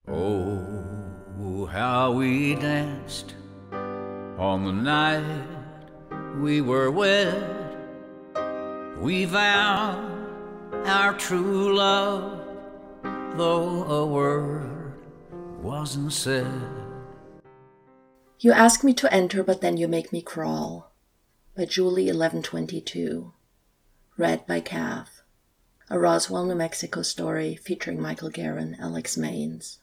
Oh, how we danced on the night we were wed. We vowed our true love, though a word wasn't said. You ask me to enter, but then you make me crawl. By Julie 1122. Read by Kath. A Roswell, New Mexico story featuring Michael Guerin, Alex Maines.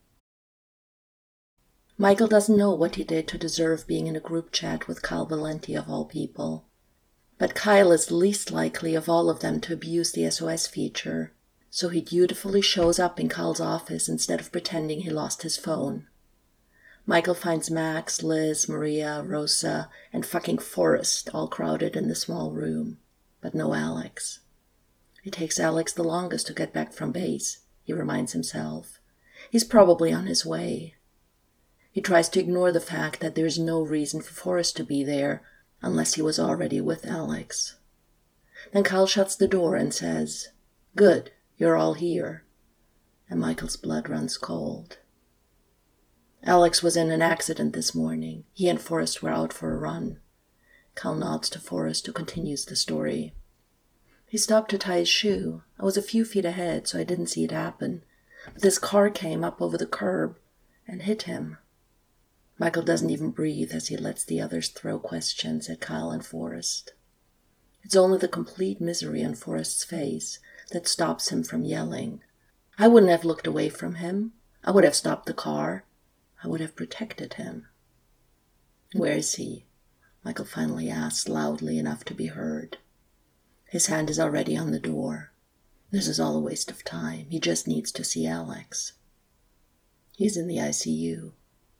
Michael doesn't know what he did to deserve being in a group chat with Kyle Valenti of all people. But Kyle is least likely of all of them to abuse the SOS feature, so he dutifully shows up in Kyle's office instead of pretending he lost his phone. Michael finds Max, Liz, Maria, Rosa, and fucking Forrest all crowded in the small room, but no Alex. It takes Alex the longest to get back from base, he reminds himself. He's probably on his way. He tries to ignore the fact that there's no reason for Forrest to be there unless he was already with Alex. Then Kyle shuts the door and says, "Good, you're all here." And Michael's blood runs cold. Alex was in an accident this morning. He and Forrest were out for a run. Kyle nods to Forrest, who continues the story. "He stopped to tie his shoe. I was a few feet ahead, so I didn't see it happen. But this car came up over the curb and hit him." Michael doesn't even breathe as he lets the others throw questions at Kyle and Forrest. It's only the complete misery on Forrest's face that stops him from yelling. "I wouldn't have looked away from him. I would have stopped the car. I would have protected him." "Where is he?" Michael finally asks loudly enough to be heard. His hand is already on the door. This is all a waste of time. He just needs to see Alex. "He's in the ICU."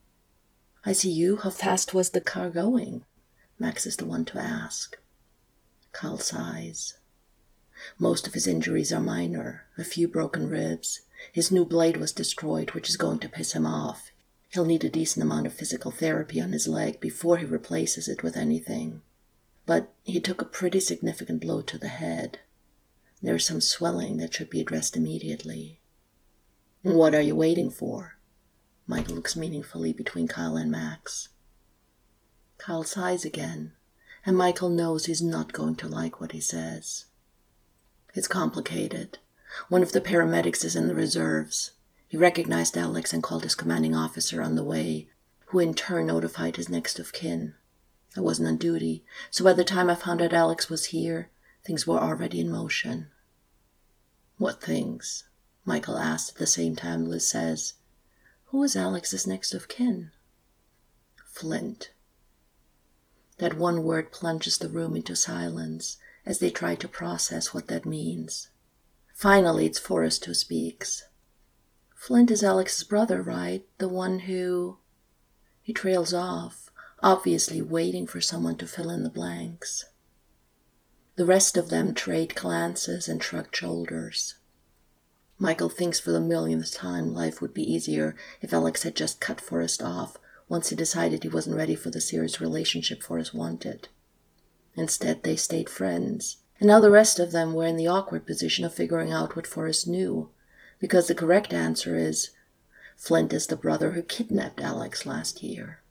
"ICU? How fast was the car going?" Max is the one to ask. Kyle sighs. Most of his injuries are minor, a few broken ribs. His new blade was destroyed, which is going to piss him off. He'll need a decent amount of physical therapy on his leg before he replaces it with anything. But he took a pretty significant blow to the head. There is some swelling that should be addressed immediately. "What are you waiting for?" Michael looks meaningfully between Kyle and Max. Kyle sighs again, and Michael knows he's not going to like what he says. "It's complicated. One of the paramedics is in the reserves. He recognized Alex and called his commanding officer on the way, who in turn notified his next of kin. I wasn't on duty, so by the time I found out Alex was here, things were already in motion." "What things?" Michael asks at the same time Liz says, "Who is Alex's next of kin?" "Flint." That one word plunges the room into silence as they try to process what that means. Finally, it's Forrest who speaks. "Flint is Alex's brother, right? The one who—" He trails off, obviously waiting for someone to fill in the blanks. The rest of them trade glances and shrug shoulders. Michael thinks for the millionth time life would be easier if Alex had just cut Forrest off once he decided he wasn't ready for the serious relationship Forrest wanted. Instead, they stayed friends, and now the rest of them were in the awkward position of figuring out what Forrest knew, because the correct answer is, Flint is the brother who kidnapped Alex last year.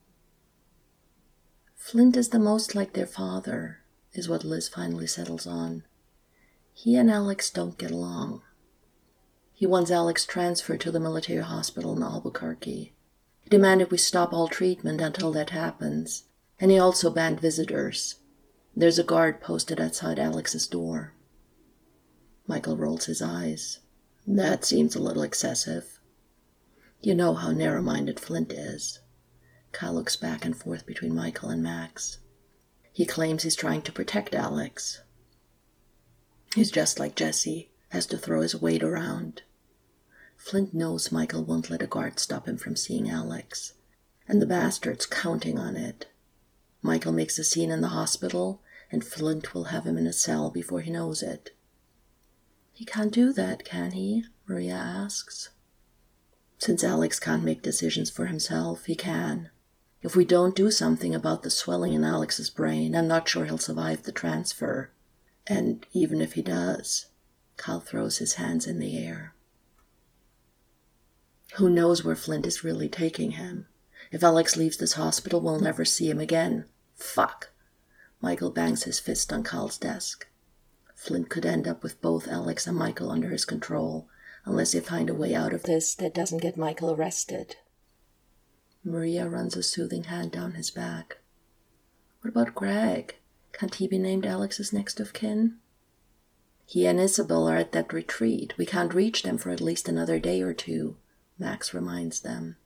"Flint is the most like their father," is what Liz finally settles on. "He and Alex don't get along. He wants Alex transferred to the military hospital in Albuquerque. He demanded we stop all treatment until that happens, and he also banned visitors. There's a guard posted outside Alex's door." Michael rolls his eyes. "That seems a little excessive." "You know how narrow-minded Flint is." Kyle looks back and forth between Michael and Max. "He claims he's trying to protect Alex. He's just like Jesse, has to throw his weight around." Flint knows Michael won't let a guard stop him from seeing Alex, and the bastard's counting on it. Michael makes a scene in the hospital, and Flint will have him in a cell before he knows it. "He can't do that, can he?" Maria asks. "Since Alex can't make decisions for himself, he can. If we don't do something about the swelling in Alex's brain, I'm not sure he'll survive the transfer. And even if he does," Kyle throws his hands in the air. Who knows where Flint is really taking him? If Alex leaves this hospital, we'll never see him again. Fuck! Michael bangs his fist on Carl's desk. Flint could end up with both Alex and Michael under his control, unless they find a way out of this that doesn't get Michael arrested. Maria runs a soothing hand down his back. What about Greg? Can't he be named Alex's next of kin? He and Isabel are at that retreat. We can't reach them for at least another day or two, Max reminds them.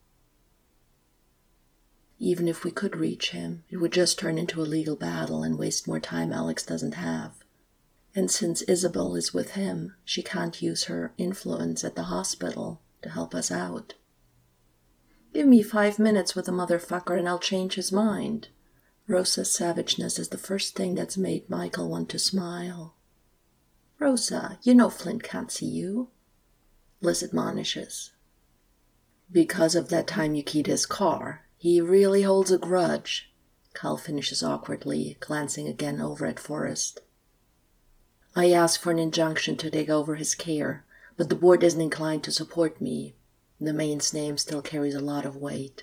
Even if we could reach him, it would just turn into a legal battle and waste more time Alex doesn't have. And since Isabel is with him, she can't use her influence at the hospital to help us out. Give me 5 minutes with the motherfucker and I'll change his mind. Rosa's savageness is the first thing that's made Michael want to smile. Rosa, you know Flint can't see you. Liz admonishes. Because of that time you keyed his car, he really holds a grudge. Carl finishes awkwardly, glancing again over at Forrest. I asked for an injunction to take over his care, but the board isn't inclined to support me. The man's name still carries a lot of weight.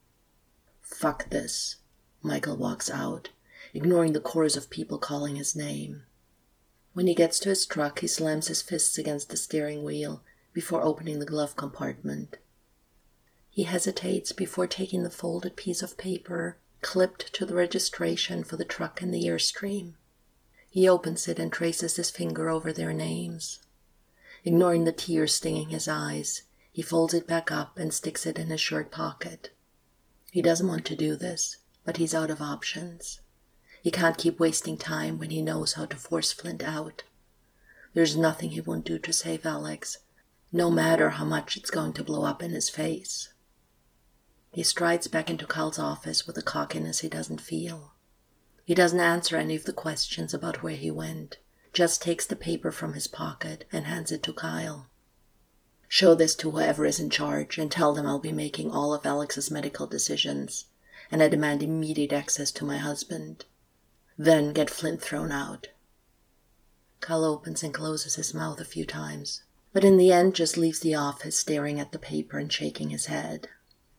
Fuck this. Michael walks out, ignoring the chorus of people calling his name. When he gets to his truck, he slams his fists against the steering wheel before opening the glove compartment. He hesitates before taking the folded piece of paper clipped to the registration for the truck and the Airstream. He opens it and traces his finger over their names. Ignoring the tears stinging his eyes, he folds it back up and sticks it in his shirt pocket. He doesn't want to do this, but he's out of options. He can't keep wasting time when he knows how to force Flint out. There's nothing he won't do to save Alex, no matter how much it's going to blow up in his face. He strides back into Carl's office with a cockiness he doesn't feel. He doesn't answer any of the questions about where he went, just takes the paper from his pocket and hands it to Kyle. Show this to whoever is in charge and tell them I'll be making all of Alex's medical decisions, and I demand immediate access to my husband. Then get Flint thrown out. Kyle opens and closes his mouth a few times, but in the end just leaves the office staring at the paper and shaking his head.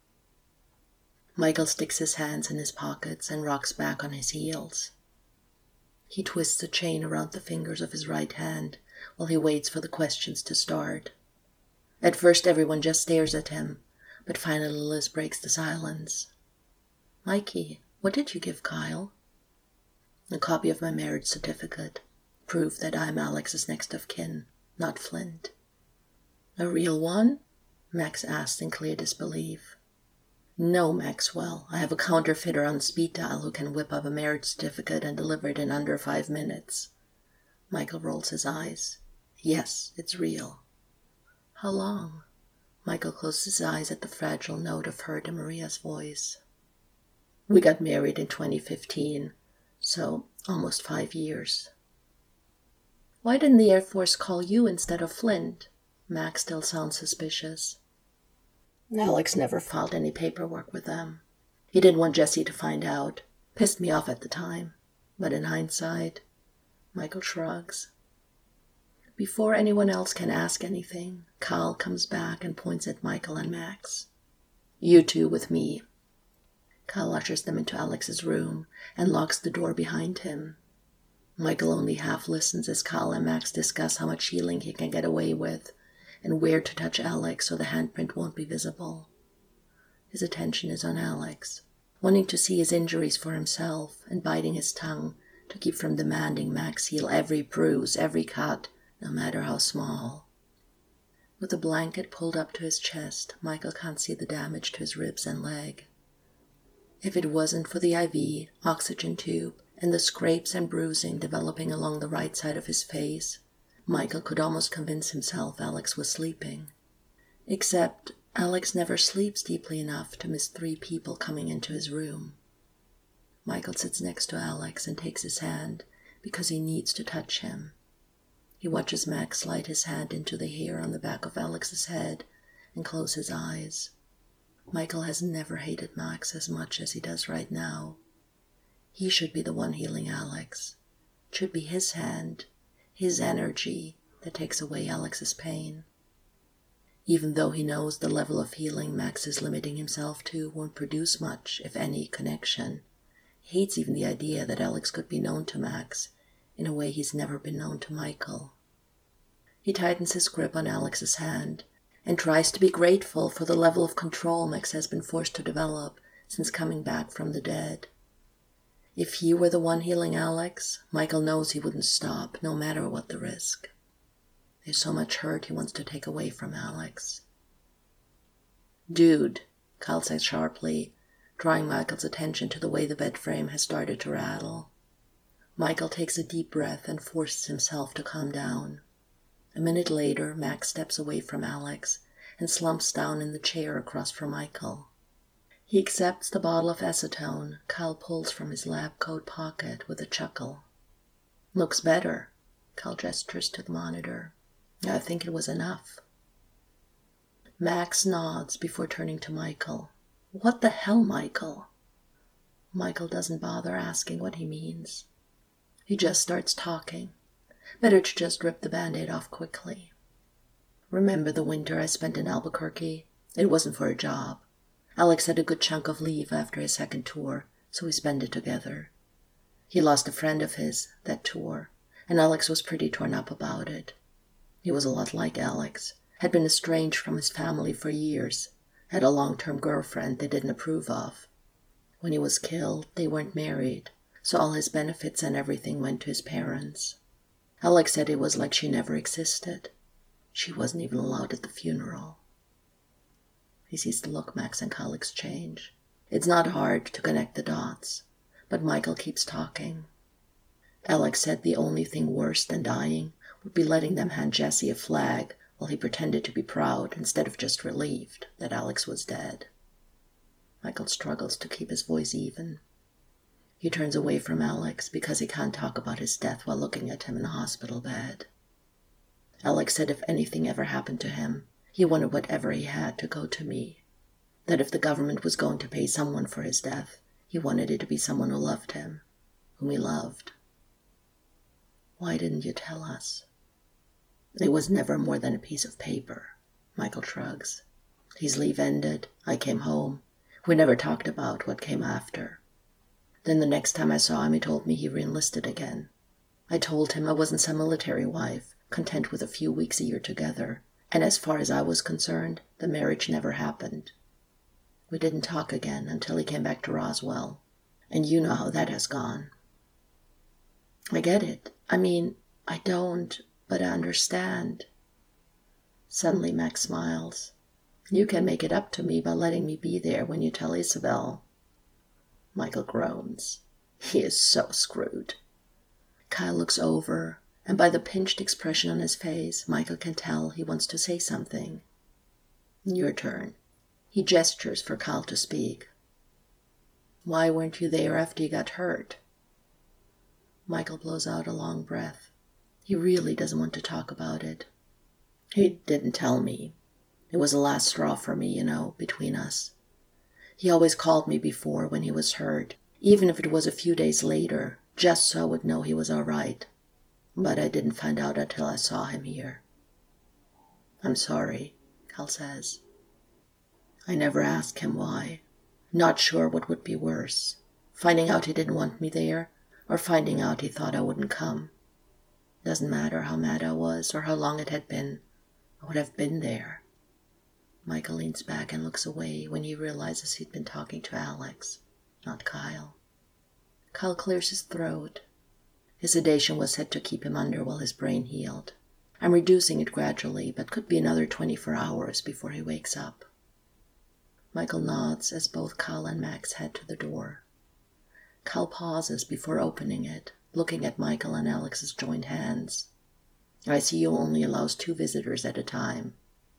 Michael sticks his hands in his pockets and rocks back on his heels. He twists a chain around the fingers of his right hand while he waits for the questions to start. At first everyone just stares at him, but finally Liz breaks the silence. Mikey, what did you give Kyle? A copy of my marriage certificate. Proof that I'm Alex's next of kin, not Flint. A real one? Max asked in clear disbelief. No, Maxwell. I have a counterfeiter on speed dial who can whip up a marriage certificate and deliver it in under 5 minutes. Michael rolls his eyes. Yes, it's real. How long? Michael closed his eyes at the fragile note of hurt in Maria's voice. We got married in 2015, so almost 5 years. Why didn't the Air Force call you instead of Flint? Max still sounds suspicious. Alex never filed any paperwork with them. He didn't want Jesse to find out. Pissed me off at the time. But in hindsight, Michael shrugs. Before anyone else can ask anything, Kyle comes back and points at Michael and Max. You two with me. Kyle ushers them into Alex's room and locks the door behind him. Michael only half listens as Kyle and Max discuss how much healing he can get away with and where to touch Alex so the handprint won't be visible. His attention is on Alex, wanting to see his injuries for himself and biting his tongue to keep from demanding Max heal every bruise, every cut, no matter how small. With the blanket pulled up to his chest, Michael can't see the damage to his ribs and leg. If it wasn't for the IV, oxygen tube, and the scrapes and bruising developing along the right side of his face, Michael could almost convince himself Alex was sleeping. Except Alex never sleeps deeply enough to miss 3 people coming into his room. Michael sits next to Alex and takes his hand because he needs to touch him. He watches Max slide his hand into the hair on the back of Alex's head and close his eyes. Michael has never hated Max as much as he does right now. He should be the one healing Alex. It should be his hand, his energy that takes away Alex's pain. even though he knows the level of healing Max is limiting himself to won't produce much, if any, connection. He hates even the idea that Alex could be known to Max in a way he's never been known to Michael. He tightens his grip on Alex's hand and tries to be grateful for the level of control Max has been forced to develop since coming back from the dead. If he were the one healing Alex, Michael knows he wouldn't stop, no matter what the risk. There's so much hurt he wants to take away from Alex. "Dude," Kyle says sharply, drawing Michael's attention to the way the bed frame has started to rattle. Michael takes a deep breath and forces himself to calm down. A minute later, Max steps away from Alex and slumps down in the chair across from Michael. He accepts the bottle of acetone Kyle pulls from his lab coat pocket with a chuckle. "Looks better," Kyle gestures to the monitor. "I think it was enough." Max nods before turning to Michael. "What the hell, Michael?" Michael doesn't bother asking what he means. He just starts talking. Better to just rip the Band-Aid off quickly. "Remember the winter I spent in Albuquerque? It wasn't for a job. Alex had a good chunk of leave after his second tour, so we spent it together. He lost a friend of his that tour, and Alex was pretty torn up about it. He was a lot like Alex, had been estranged from his family for years, had a long-term girlfriend they didn't approve of. When he was killed, they weren't married, so all his benefits and everything went to his parents. Alex said it was like she never existed. She wasn't even allowed at the funeral." He sees the look Max and Kyle exchange. It's not hard to connect the dots, but Michael keeps talking. "Alex said the only thing worse than dying would be letting them hand Jesse a flag while he pretended to be proud instead of just relieved that Alex was dead." Michael struggles to keep his voice even. He turns away from Alex because he can't talk about his death while looking at him in a hospital bed. "Alex said if anything ever happened to him, he wanted whatever he had to go to me. That if the government was going to pay someone for his death, he wanted it to be someone who loved him, whom he loved." "Why didn't you tell us?" "It was never more than a piece of paper," Michael shrugs. "His leave ended. I came home. We never talked about what came after. Then the next time I saw him, he told me he re-enlisted again. I told him I wasn't some military wife, content with a few weeks a year together, and as far as I was concerned, the marriage never happened. We didn't talk again until he came back to Roswell, and you know how that has gone." "I get it. I mean, I don't, but I understand." Suddenly Max smiles. "You can make it up to me by letting me be there when you tell Isabel." Michael groans. He is so screwed. Kyle looks over, and by the pinched expression on his face, Michael can tell he wants to say something. "Your turn." He gestures for Kyle to speak. "Why weren't you there after you got hurt?" Michael blows out a long breath. He really doesn't want to talk about it. "He didn't tell me. It was the last straw for me, between us. He always called me before when he was hurt, even if it was a few days later, just so I would know he was all right. But I didn't find out until I saw him here." "I'm sorry," Kyle says. I never asked him why. Not sure what would be worse, finding out he didn't want me there, or finding out he thought I wouldn't come. Doesn't matter how mad I was or how long it had been. I would have been there. Michael leans back and looks away when he realizes he'd been talking to Alex, not Kyle. Kyle clears his throat. His sedation was set to keep him under while his brain healed. I'm reducing it gradually, but could be another 24 hours before he wakes up. Michael nods as both Kyle and Max head to the door. Kyle pauses before opening it, looking at Michael and Alex's joined hands. ICU only allows 2 visitors at a time.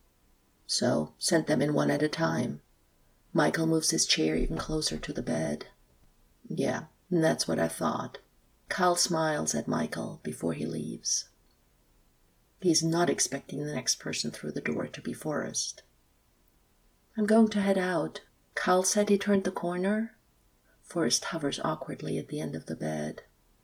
So, sent them in one at a time. Michael moves his chair even closer to the bed. Yeah, that's what I thought. Kyle smiles at Michael before he leaves. He's not expecting the next person through the door to be Forrest. I'm going to head out. Kyle said he turned the corner. Forrest hovers awkwardly at the end of the bed.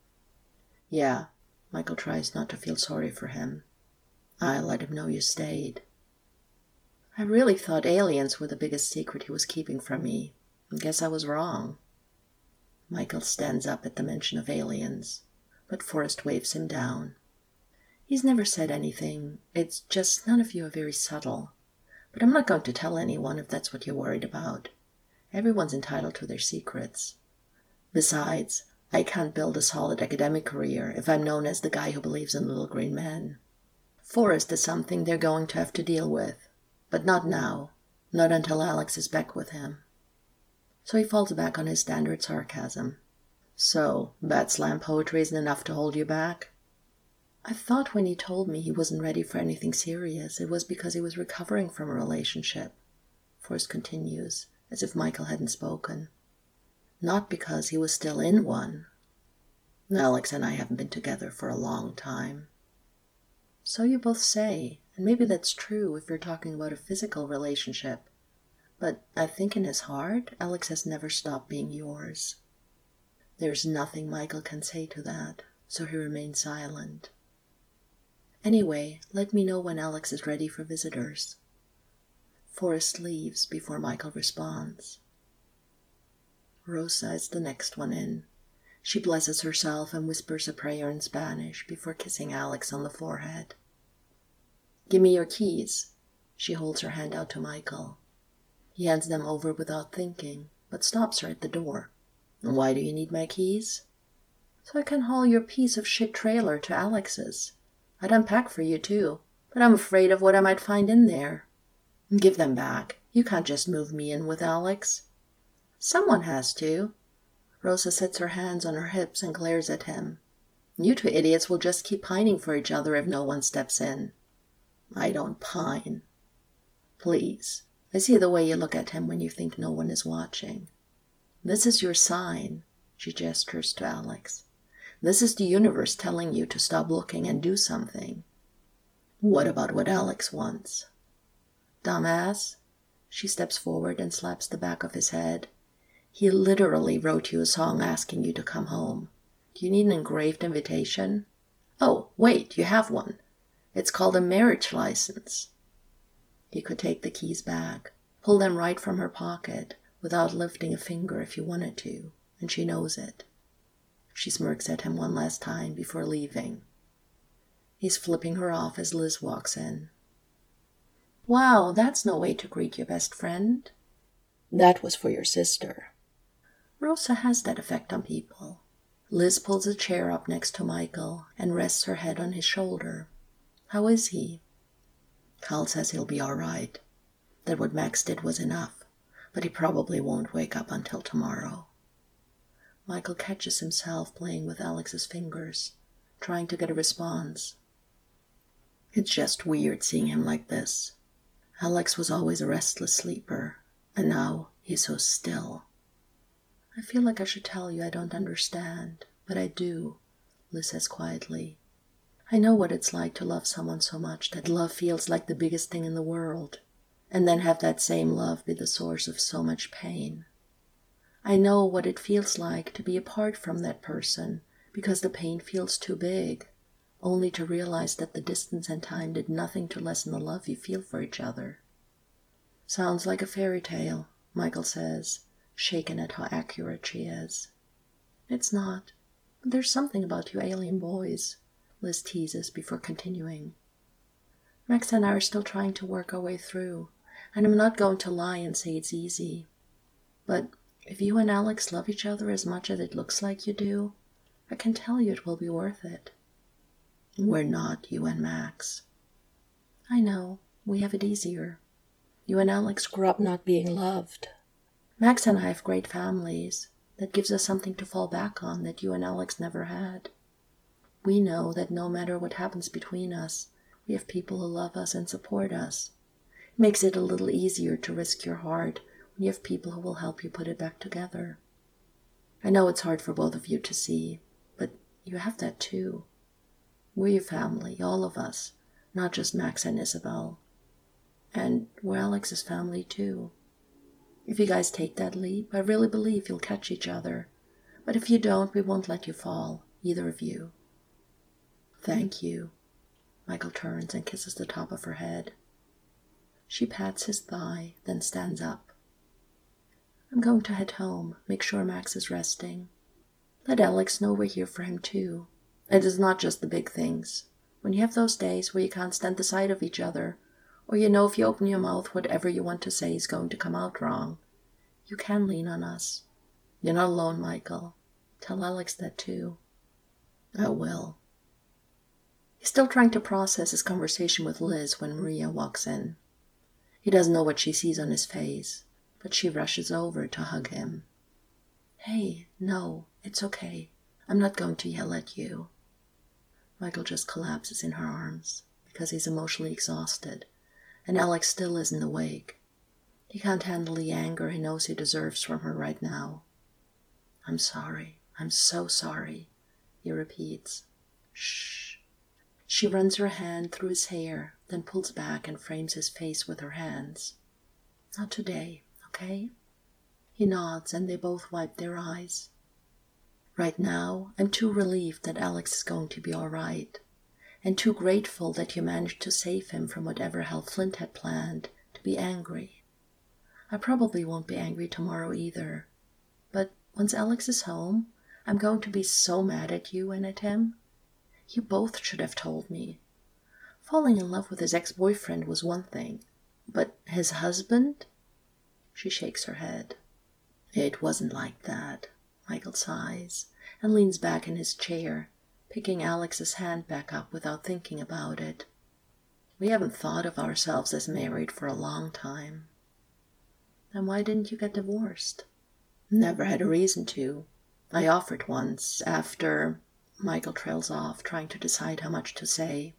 Yeah, Michael tries not to feel sorry for him. I let him know you stayed. I really thought aliens were the biggest secret he was keeping from me. I guess I was wrong. Michael stands up at the mention of aliens, but Forrest waves him down. He's never said anything. It's just none of you are very subtle. But I'm not going to tell anyone if that's what you're worried about. Everyone's entitled to their secrets. Besides, I can't build a solid academic career if I'm known as the guy who believes in little green men. Forrest is something they're going to have to deal with, but not now, not until Alex is back with him. So he falls back on his standard sarcasm. So, bad slam poetry isn't enough to hold you back? I thought when he told me he wasn't ready for anything serious, it was because he was recovering from a relationship. Forrest continues, as if Michael hadn't spoken. Not because he was still in one. Alex and I haven't been together for a long time. So you both say, and maybe that's true if you're talking about a physical relationship. But I think in his heart, Alex has never stopped being yours. There's nothing Michael can say to that, so he remains silent. Anyway, let me know when Alex is ready for visitors. Forrest leaves before Michael responds. Rosa is the next one in. She blesses herself and whispers a prayer in Spanish before kissing Alex on the forehead. Give me your keys. She holds her hand out to Michael. He hands them over without thinking, but stops her at the door. Why do you need my keys? So I can haul your piece of shit trailer to Alex's. I'd unpack for you too, but I'm afraid of what I might find in there. Give them back. You can't just move me in with Alex. Someone has to. Rosa sets her hands on her hips and glares at him. You two idiots will just keep pining for each other if no one steps in. I don't pine. Please. I see the way you look at him when you think no one is watching. This is your sign, she gestures to Alex. This is the universe telling you to stop looking and do something. What about what Alex wants? Dumbass. She steps forward and slaps the back of his head. He literally wrote you a song asking you to come home. Do you need an engraved invitation? Oh, wait, you have one. It's called a marriage license. You could take the keys back, pull them right from her pocket, without lifting a finger if you wanted to, and she knows it. She smirks at him one last time before leaving. He's flipping her off as Liz walks in. Wow, that's no way to greet your best friend. That was for your sister. Rosa has that effect on people. Liz pulls a chair up next to Michael and rests her head on his shoulder. How is he? Carl says he'll be all right. That what Max did was enough, but he probably won't wake up until tomorrow. Michael catches himself playing with Alex's fingers, trying to get a response. It's just weird seeing him like this. Alex was always a restless sleeper, and now he's so still. I feel like I should tell you I don't understand, but I do, Liz says quietly. I know what it's like to love someone so much that love feels like the biggest thing in the world, and then have that same love be the source of so much pain. I know what it feels like to be apart from that person because the pain feels too big, only to realize that the distance and time did nothing to lessen the love you feel for each other. Sounds like a fairy tale, Michael says, shaken at how accurate she is. It's not, but there's something about you alien boys, Liz teases before continuing. Max and I are still trying to work our way through, and I'm not going to lie and say it's easy. But if you and Alex love each other as much as it looks like you do, I can tell you it will be worth it. We're not, you and Max. I know, we have it easier. You and Alex grew up not being loved. Max and I have great families. That gives us something to fall back on that you and Alex never had. We know that no matter what happens between us, we have people who love us and support us. It makes it a little easier to risk your heart when you have people who will help you put it back together. I know it's hard for both of you to see, but you have that too. We're your family, all of us, not just Max and Isabel. And we're Alex's family too. If you guys take that leap, I really believe you'll catch each other. But if you don't, we won't let you fall, either of you. Thank you. Michael turns and kisses the top of her head. She pats his thigh, then stands up. I'm going to head home, make sure Max is resting. Let Alex know we're here for him too. It is not just the big things. When you have those days where you can't stand the sight of each other, or you know if you open your mouth whatever you want to say is going to come out wrong, you can lean on us. You're not alone, Michael. Tell Alex that too. I will. He's still trying to process his conversation with Liz when Maria walks in. He doesn't know what she sees on his face, but she rushes over to hug him. Hey, no, it's okay. I'm not going to yell at you. Michael just collapses in her arms because he's emotionally exhausted, and Alex still isn't awake. He can't handle the anger he knows he deserves from her right now. I'm sorry. I'm so sorry, he repeats. Shh. She runs her hand through his hair, then pulls back and frames his face with her hands. Not today, okay? He nods and they both wipe their eyes. Right now, I'm too relieved that Alex is going to be all right, and too grateful that you managed to save him from whatever hell Flint had planned to be angry. I probably won't be angry tomorrow either, but once Alex is home, I'm going to be so mad at you and at him. You both should have told me. Falling in love with his ex-boyfriend was one thing, but his husband? She shakes her head. It wasn't like that. Michael sighs and leans back in his chair, picking Alex's hand back up without thinking about it. We haven't thought of ourselves as married for a long time. Then why didn't you get divorced? Never had a reason to. I offered once, after... Michael trails off, trying to decide how much to say.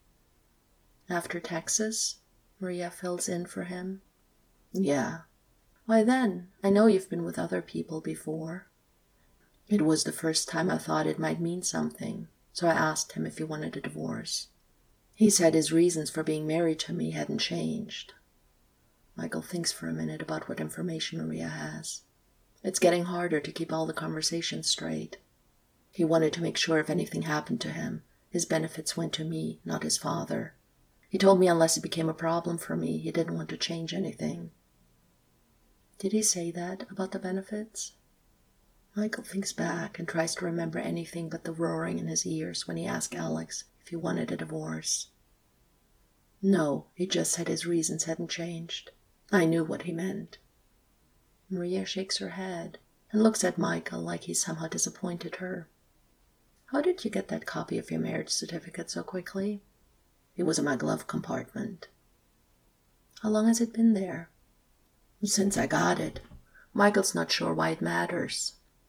After Texas? Maria fills in for him. Yeah. Why then? I know you've been with other people before. It was the first time I thought it might mean something, so I asked him if he wanted a divorce. He said his reasons for being married to me hadn't changed. Michael thinks for a minute about what information Maria has. It's getting harder to keep all the conversations straight. He wanted to make sure if anything happened to him, his benefits went to me, not his father. He told me unless it became a problem for me, he didn't want to change anything. Did he say that about the benefits? Michael thinks back and tries to remember anything but the roaring in his ears when he asked Alex if he wanted a divorce. No, he just said his reasons hadn't changed. I knew what he meant. Maria shakes her head and looks at Michael like he somehow disappointed her. How did you get that copy of your marriage certificate so quickly? It was in my glove compartment. How long has it been there? Since I got it. Michael's not sure why it matters.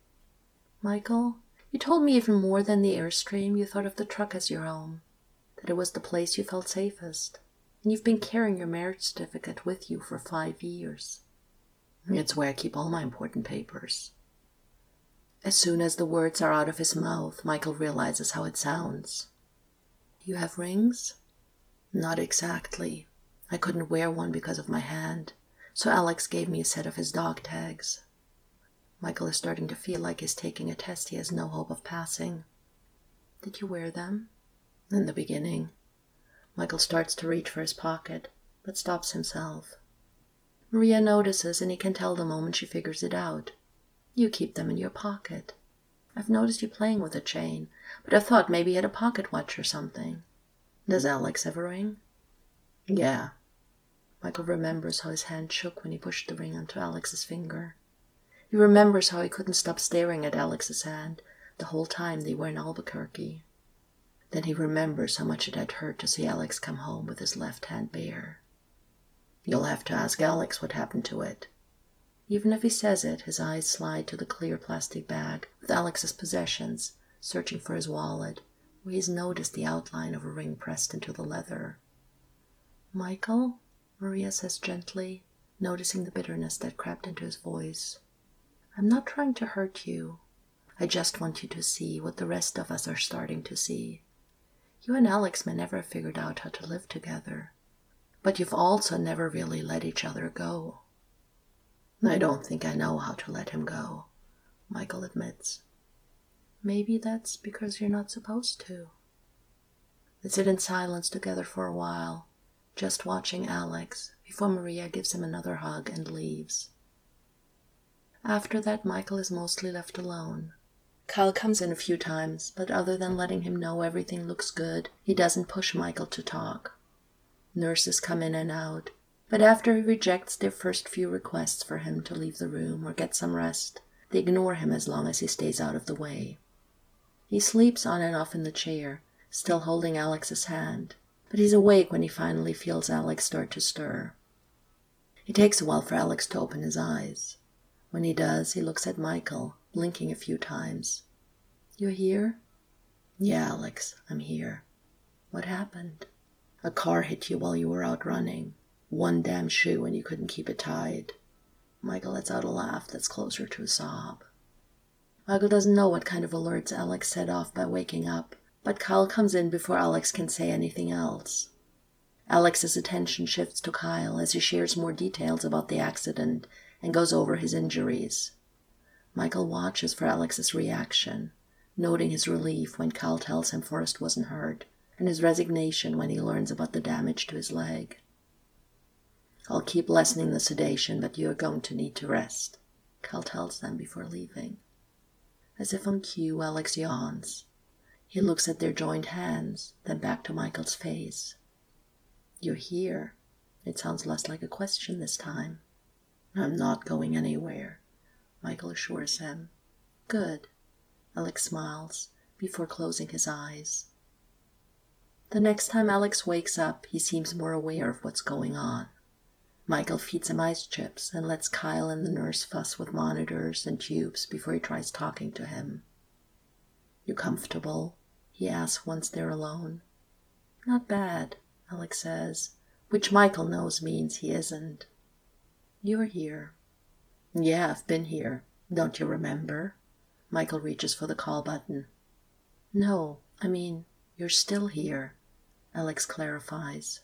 Michael, you told me even more than the Airstream you thought of the truck as your home, that it was the place you felt safest, and you've been carrying your marriage certificate with you for 5 years. It's where I keep all my important papers. As soon as the words are out of his mouth, Michael realizes how it sounds. You have rings? Not exactly. I couldn't wear one because of my hand, so Alex gave me a set of his dog tags. Michael is starting to feel like he's taking a test he has no hope of passing. Did you wear them? In the beginning. Michael starts to reach for his pocket, but stops himself. Maria notices, and he can tell the moment she figures it out. You keep them in your pocket. I've noticed you playing with a chain, but I thought maybe you had a pocket watch or something. Does Alex have a ring? Yeah. Michael remembers how his hand shook when he pushed the ring onto Alex's finger. He remembers how he couldn't stop staring at Alex's hand the whole time they were in Albuquerque. Then he remembers how much it had hurt to see Alex come home with his left hand bare. You'll have to ask Alex what happened to it. Even if he says it, his eyes slide to the clear plastic bag with Alex's possessions, searching for his wallet, where he's noticed the outline of a ring pressed into the leather. Michael, Maria says gently, noticing the bitterness that crept into his voice. I'm not trying to hurt you. I just want you to see what the rest of us are starting to see. You and Alex may never have figured out how to live together, but you've also never really let each other go. I don't think I know how to let him go, Michael admits. Maybe that's because you're not supposed to. They sit in silence together for a while, just watching Alex before Maria gives him another hug and leaves. After that, Michael is mostly left alone. Kyle comes in a few times, but other than letting him know everything looks good, he doesn't push Michael to talk. Nurses come in and out, but after he rejects their first few requests for him to leave the room or get some rest, they ignore him as long as he stays out of the way. He sleeps on and off in the chair, still holding Alex's hand, but he's awake when he finally feels Alex start to stir. It takes a while for Alex to open his eyes. When he does, he looks at Michael, blinking a few times. "You're here?" "Yeah, Alex, I'm here." "What happened?" "A car hit you while you were out running. One damn shoe and you couldn't keep it tied." Michael lets out a laugh that's closer to a sob. Michael doesn't know what kind of alerts Alex set off by waking up, but Kyle comes in before Alex can say anything else. Alex's attention shifts to Kyle as he shares more details about the accident and goes over his injuries. Michael watches for Alex's reaction, noting his relief when Kyle tells him Forrest wasn't hurt, and his resignation when he learns about the damage to his leg. "I'll keep lessening the sedation, but you're going to need to rest," Kyle tells them before leaving. As if on cue, Alex yawns. He looks at their joined hands, then back to Michael's face. "You're here." It sounds less like a question this time. "I'm not going anywhere," Michael assures him. "Good." Alex smiles before closing his eyes. The next time Alex wakes up, he seems more aware of what's going on. Michael feeds him ice chips and lets Kyle and the nurse fuss with monitors and tubes before he tries talking to him. "You comfortable?" he asks once they're alone. "Not bad," Alex says, which Michael knows means he isn't. "You're here." "Yeah, I've been here. Don't you remember?" Michael reaches for the call button. "No, I mean, you're still here," Alex clarifies.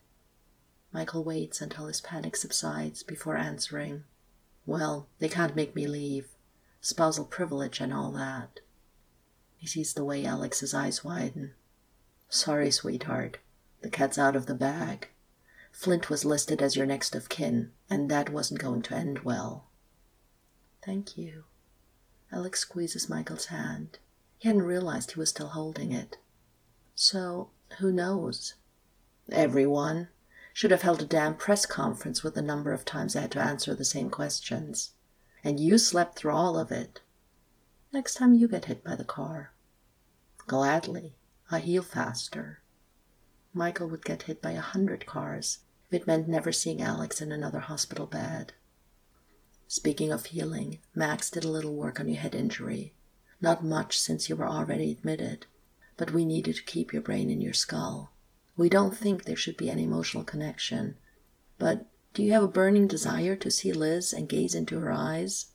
Michael waits until his panic subsides before answering. "Well, they can't make me leave. Spousal privilege and all that." He sees the way Alex's eyes widen. "Sorry, sweetheart. The cat's out of the bag. Flint was listed as your next of kin, and that wasn't going to end well." "Thank you." Alex squeezes Michael's hand. He hadn't realized he was still holding it. "So, who knows?" "Everyone. Should have held a damn press conference with the number of times I had to answer the same questions. And you slept through all of it." "Next time you get hit by the car." "Gladly. I heal faster." Michael would get hit by 100 cars if it meant never seeing Alex in another hospital bed. "Speaking of healing, Max did a little work on your head injury. Not much since you were already admitted, but we needed to keep your brain in your skull. We don't think there should be any emotional connection. But do you have a burning desire to see Liz and gaze into her eyes?"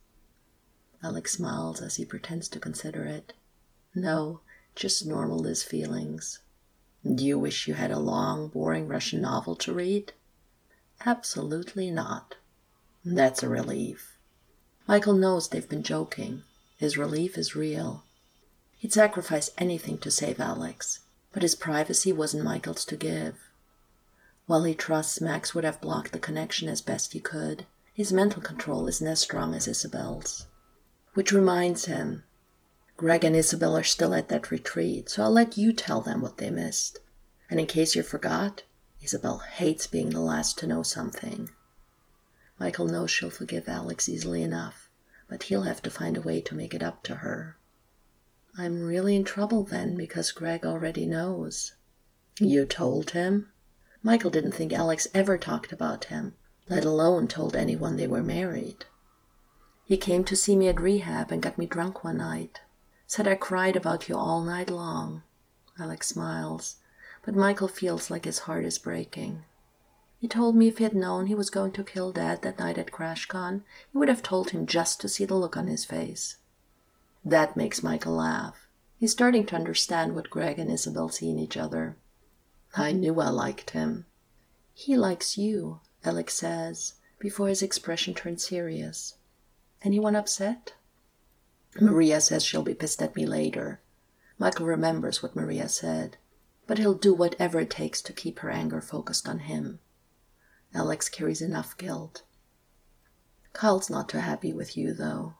Alex smiles as he pretends to consider it. "No, just normal Liz feelings." "Do you wish you had a long, boring Russian novel to read?" "Absolutely not." "That's a relief." Michael knows they've been joking. His relief is real. He'd sacrifice anything to save Alex, but his privacy wasn't Michael's to give. While he trusts Max would have blocked the connection as best he could, his mental control isn't as strong as Isabel's. Which reminds him, Greg and Isabel are still at that retreat, so I'll let you tell them what they missed. And in case you forgot, Isabel hates being the last to know something. Michael knows she'll forgive Alex easily enough, but he'll have to find a way to make it up to her. "I'm really in trouble then, because Greg already knows." "You told him?" Michael didn't think Alex ever talked about him, let alone told anyone they were married. "He came to see me at rehab and got me drunk one night. Said I cried about you all night long." Alex smiles, but Michael feels like his heart is breaking. "He told me if he had known he was going to kill Dad that night at CrashCon, he would have told him just to see the look on his face." That makes Michael laugh. He's starting to understand what Greg and Isabel see in each other. "I knew I liked him." "He likes you," Alex says, before his expression turns serious. "Anyone upset?" "Maria says she'll be pissed at me later." Michael remembers what Maria said. but he'll do whatever it takes to keep her anger focused on him. Alex carries enough guilt. Kyle's not too happy with you, though.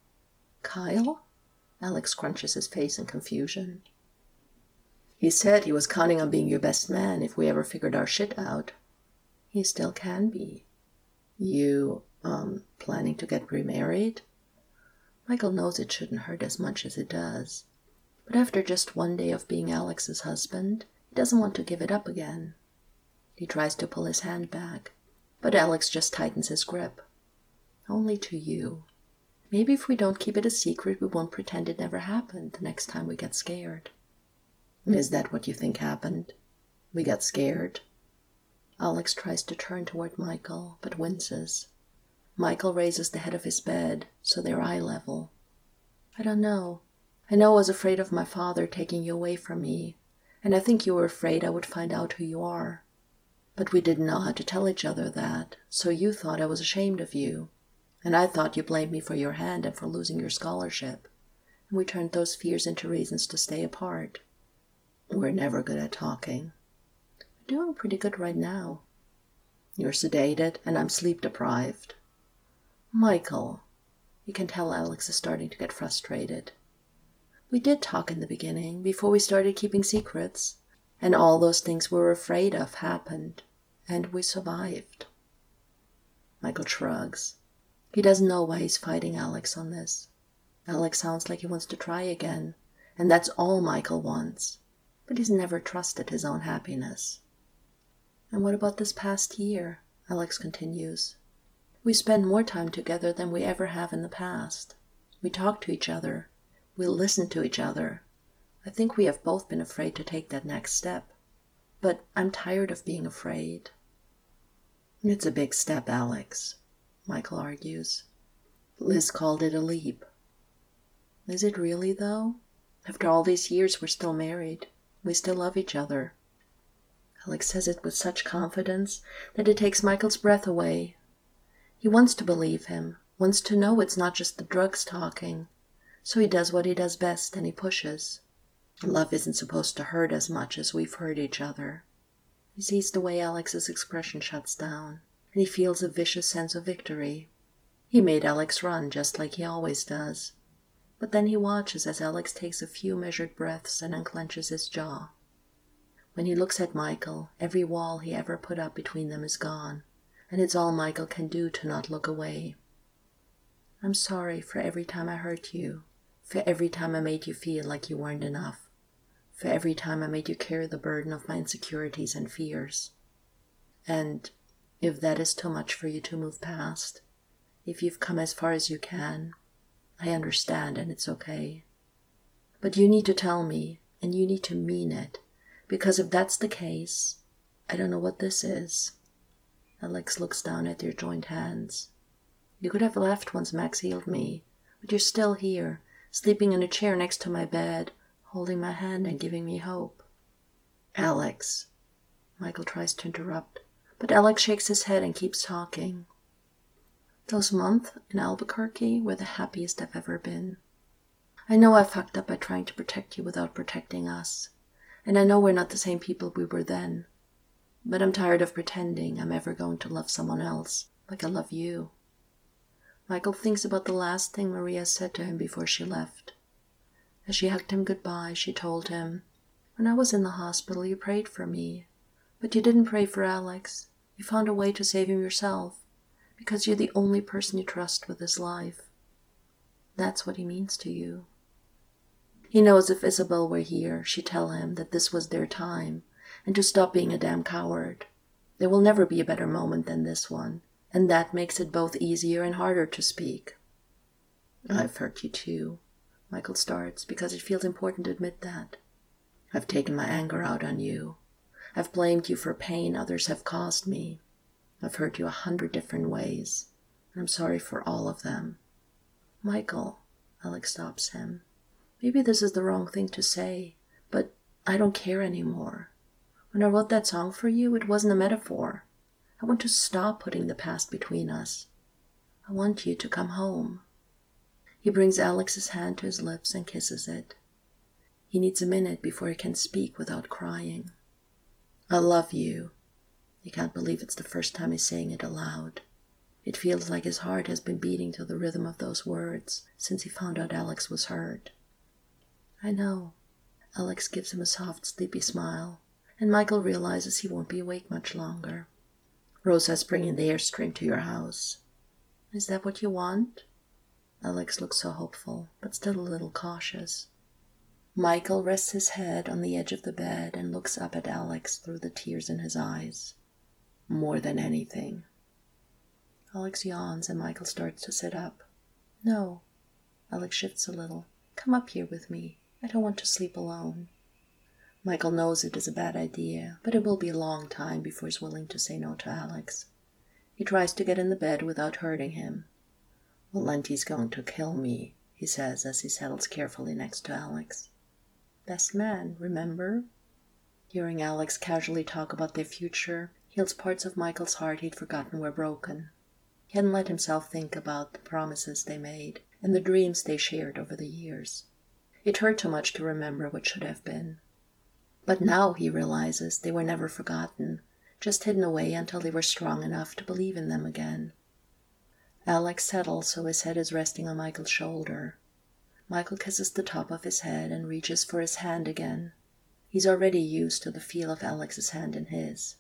Kyle? Alex crunches his face in confusion. He said he was counting on being your best man if we ever figured our shit out. He still can be. You, planning to get remarried? Michael knows it shouldn't hurt as much as it does. But after just one day of being Alex's husband, he doesn't want to give it up again. He tries to pull his hand back, but Alex just tightens his grip. Only to you. Maybe if we don't keep it a secret, we won't pretend it never happened the next time we get scared. Is that what you think happened? We got scared? Alex tries to turn toward Michael, but winces. Michael raises the head of his bed, so they're eye level. I don't know. I know I was afraid of my father taking you away from me, and I think you were afraid I would find out who you are. But we didn't know how to tell each other that, so you thought I was ashamed of you, and I thought you blamed me for your hand and for losing your scholarship, and we turned those fears into reasons to stay apart. We're never good at talking. We're doing pretty good right now. You're sedated, and I'm sleep-deprived. Michael. You can tell Alex is starting to get frustrated. We did talk in the beginning, before we started keeping secrets, and all those things we were afraid of happened, and we survived. Michael shrugs. He doesn't know why he's fighting Alex on this. Alex sounds like he wants to try again, and that's all Michael wants. But he's never trusted his own happiness. And what about this past year? Alex continues. We spend more time together than we ever have in the past. We talk to each other. We listen to each other. I think we have both been afraid to take that next step. But I'm tired of being afraid. It's a big step, Alex, Michael argues. Liz called it a leap. Is it really, though? After all these years, we're still married. We still love each other. Alex says it with such confidence that it takes Michael's breath away. He wants to believe him, wants to know it's not just the drugs talking. So he does what he does best, and he pushes. Love isn't supposed to hurt as much as we've hurt each other. He sees the way Alex's expression shuts down, and he feels a vicious sense of victory. He made Alex run just like he always does. But then he watches as Alex takes a few measured breaths and unclenches his jaw. When he looks at Michael, every wall he ever put up between them is gone, and it's all Michael can do to not look away. I'm sorry for every time I hurt you, for every time I made you feel like you weren't enough, for every time I made you carry the burden of my insecurities and fears. And if that is too much for you to move past, if you've come as far as you can, I understand and it's okay. But you need to tell me, and you need to mean it, because if that's the case, I don't know what this is. Alex looks down at their joined hands. You could have left once Max healed me, but you're still here, sleeping in a chair next to my bed, holding my hand and giving me hope. Alex. Michael tries to interrupt, but Alex shakes his head and keeps talking. Those months in Albuquerque were the happiest I've ever been. I know I fucked up by trying to protect you without protecting us, and I know we're not the same people we were then, but I'm tired of pretending I'm ever going to love someone else like I love you. Michael thinks about the last thing Maria said to him before she left. As she hugged him goodbye, she told him, "When I was in the hospital, you prayed for me, but you didn't pray for Alex. You found a way to save him yourself, because you're the only person you trust with his life. That's what he means to you." He knows if Isabel were here, she'd tell him that this was their time, and to stop being a damn coward. There will never be a better moment than this one, and that makes it both easier and harder to speak. I've hurt you too, Michael starts, because it feels important to admit that. I've taken my anger out on you. I've blamed you for pain others have caused me. I've hurt you 100 different ways, and I'm sorry for all of them. Michael, Alex stops him. Maybe this is the wrong thing to say, but I don't care anymore. When I wrote that song for you, it wasn't a metaphor. I want to stop putting the past between us. I want you to come home. He brings Alex's hand to his lips and kisses it. He needs a minute before he can speak without crying. I love you. He can't believe it's the first time he's saying it aloud. It feels like his heart has been beating to the rhythm of those words since he found out Alex was hurt. I know. Alex gives him a soft, sleepy smile, and Michael realizes he won't be awake much longer. Rosa's bringing the Airstream to your house. Is that what you want? Alex looks so hopeful, but still a little cautious. Michael rests his head on the edge of the bed and looks up at Alex through the tears in his eyes. More than anything. Alex yawns and Michael starts to sit up. No. Alex shifts a little. Come up here with me. I don't want to sleep alone. Michael knows it is a bad idea, but it will be a long time before he's willing to say no to Alex. He tries to get in the bed without hurting him. Valenti's going to kill me, he says as he settles carefully next to Alex. Best man, remember? Hearing Alex casually talk about their future heals parts of Michael's heart he'd forgotten were broken. He hadn't let himself think about the promises they made and the dreams they shared over the years. It hurt too much to remember what should have been. But now he realizes they were never forgotten, just hidden away until they were strong enough to believe in them again. Alex settles so his head is resting on Michael's shoulder. Michael kisses the top of his head and reaches for his hand again. He's already used to the feel of Alex's hand in his.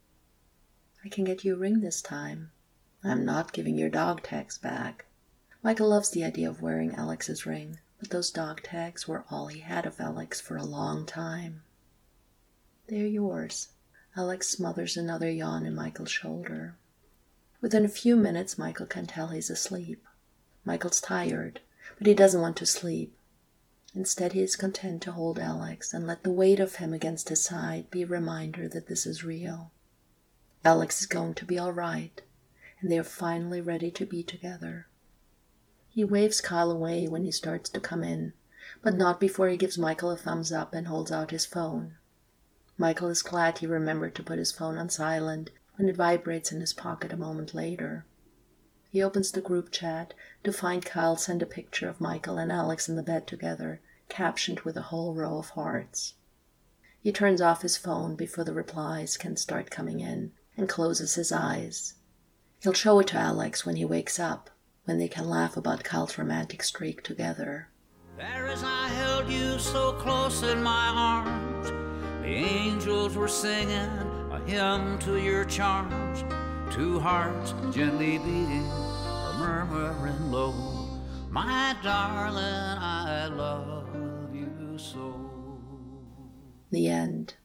I can get you a ring this time. I'm not giving your dog tags back. Michael loves the idea of wearing Alex's ring, but those dog tags were all he had of Alex for a long time. They're yours. Alex smothers another yawn in Michael's shoulder. Within a few minutes, Michael can tell he's asleep. Michael's tired, but he doesn't want to sleep. Instead, he is content to hold Alex and let the weight of him against his side be a reminder that this is real. Alex is going to be all right, and they are finally ready to be together. He waves Kyle away when he starts to come in, but not before he gives Michael a thumbs up and holds out his phone. Michael is glad he remembered to put his phone on silent when it vibrates in his pocket a moment later. He opens the group chat to find Kyle send a picture of Michael and Alex in the bed together, captioned with a whole row of hearts. He turns off his phone before the replies can start coming in and closes his eyes. He'll show it to Alex when he wakes up, when they can laugh about Kyle's romantic streak together. There as I held you so close in my arms, the angels were singing a hymn to your charms. Two hearts gently beating or murmuring low. My darling, I love you so. The end.